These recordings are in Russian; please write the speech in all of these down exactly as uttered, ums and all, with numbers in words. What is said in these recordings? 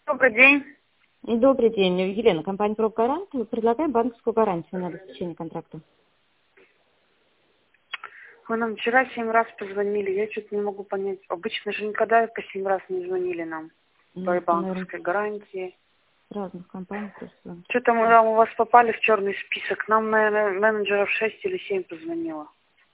Добрый день. Добрый день, Елена, компания «Пробгарант». Мы предлагаем банковскую гарантию на обеспечение контракта. Вы нам вчера семь раз позвонили, я что-то не могу понять. Обычно же никогда по семь раз не звонили нам Ну, по это, банковской наверное, гарантии. с разных компаний просто. Что-то мы там у вас попали в черный список. Нам, наверное, менеджеров шесть или семь позвонило.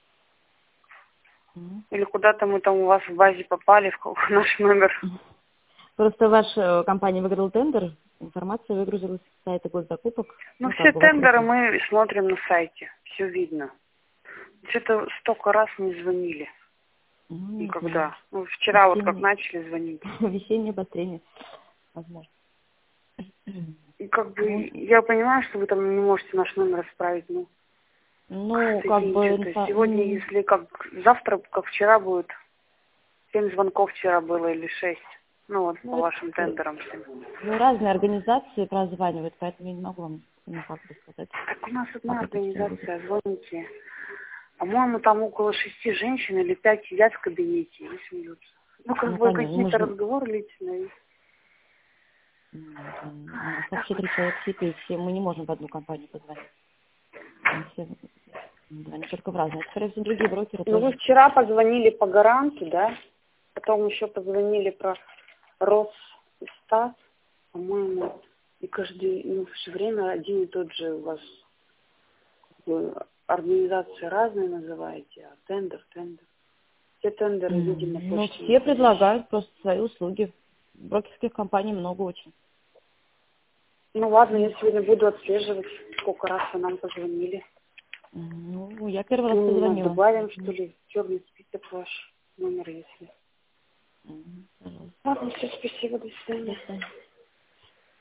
Мгм. Или куда-то мы там у вас в базе попали, в какой- наш номер. Просто ваша компания выиграла тендер, информация выгрузилась с сайта госзакупок. Ну, Ну, все как бы вопросы. тендеры мы смотрим на сайте, все видно. Что-то столько раз не звонили. Ну, не знаю. Никогда. Ну, вчера вот как Весеннее, начали звонить. весеннее обострение, возможно. И как бы Ну, я понимаю, что вы там не можете наш номер исправить, но ну, как бы... извините, то есть инфа- сегодня, м, если как завтра, как вчера будет, семь звонков вчера было или шесть, ну вот по Ну, вашим это, тендерам всем. ну, разные организации прозванивают, поэтому я не могу вам никак бы сказать, Так у нас одна как это все будет. организация, звоните. По-моему, там около шести женщин или пять сидят в кабинете и смеются. Ну, как Ну, бы понятно, какие-то нужно... разговоры личные. М, это У нас вообще три человека сидит, и все мы не можем в одну компанию позвонить. Они все, м, они только в разные. Скорее всего, другие брокеры Ну, вы тоже. вчера позвонили по гаранту, да? Потом еще позвонили про Росстат, по-моему, и каждый, ну, все время один и тот же у вас э, организации разные называете, а тендер, тендер. Все тендеры, видимо, М, Ну, почте не все ходящие. предлагают просто свои услуги. Брокерских компаний много очень. Ну ладно, я сегодня буду отслеживать, сколько раз вы нам позвонили. М, Ну, я первый раз Ну, нас позвонила. добавим, что М, ли, в черный список ваш номер, если. м, Пожалуйста. Ладно, все, спасибо, до До свидания. свидания.